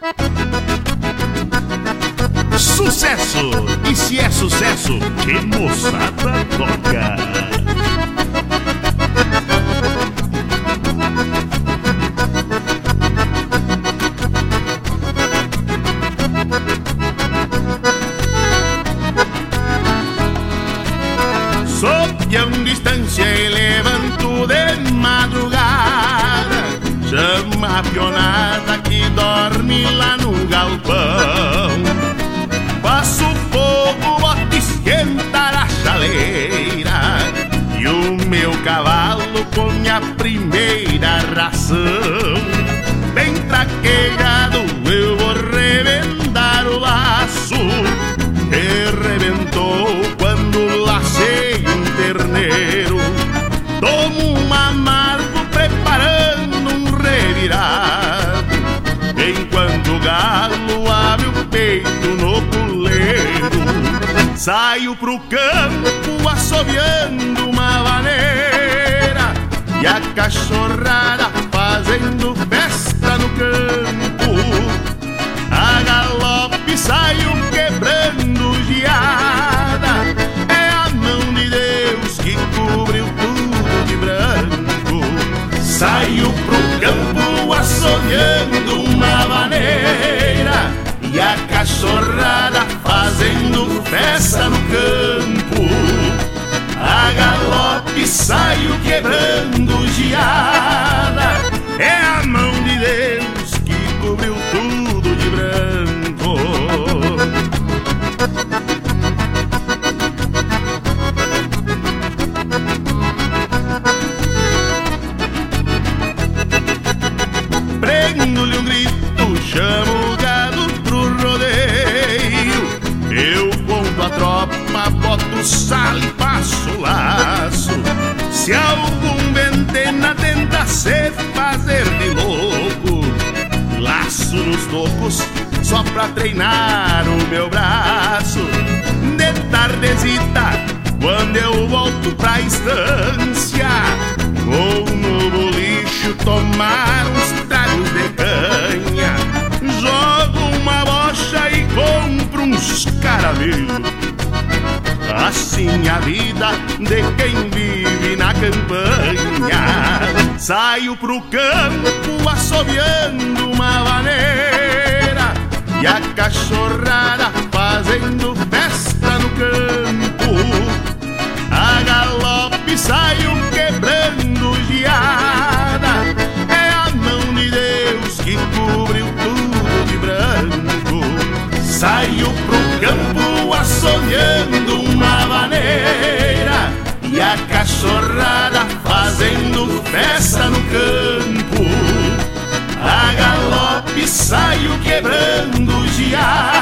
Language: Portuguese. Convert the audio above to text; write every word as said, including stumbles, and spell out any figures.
Sucesso! E se é sucesso, que moçada toca! Sob a distância e levanto de madrugada, chama a pionada que dorme lá no galpão. Faço fogo, boto esquentar a chaleira, e o meu cavalo come a primeira ração. Bem traquejado eu vou rebendar o laço, que rebentou quando lacei um terneiro. Tomo um amargo preparando um revirado, enquanto o galo abre o peito no puleiro. Saio pro campo assoviando uma vaneira, e a cachorrada fazendo festa no campo. A galope saio quebrando geada, é a mão de Deus que cobriu tudo de branco. Saio pro campo assoviando uma vaneira, e a cachorrada fazendo festa no campo. A galope saio quebrando geada, é a mão de Deus que cobriu tudo de branco. Prendo-lhe um grito, chamo o gado pro rodeio. Eu conto a tropa, boto sal e passo o laço. Se algum ventena tenta se fazer de louco, laço nos tocos só pra treinar o meu braço. De tardezita, quando eu volto pra estância, vou no bolicho tomar uns tragos de canha. Jogo uma bocha e compro uns caramelos. Assim a vida de quem vive na campanha. Saio pro campo assoviando uma vaneira, e a cachorrada fazendo festa no campo. A galope saio quebrando geada, é a mão de Deus que cobriu tudo de branco. Saio pro campo assoviando uma vaneira, e a cachorrada fazendo festa no campo. A galope saio quebrando geada,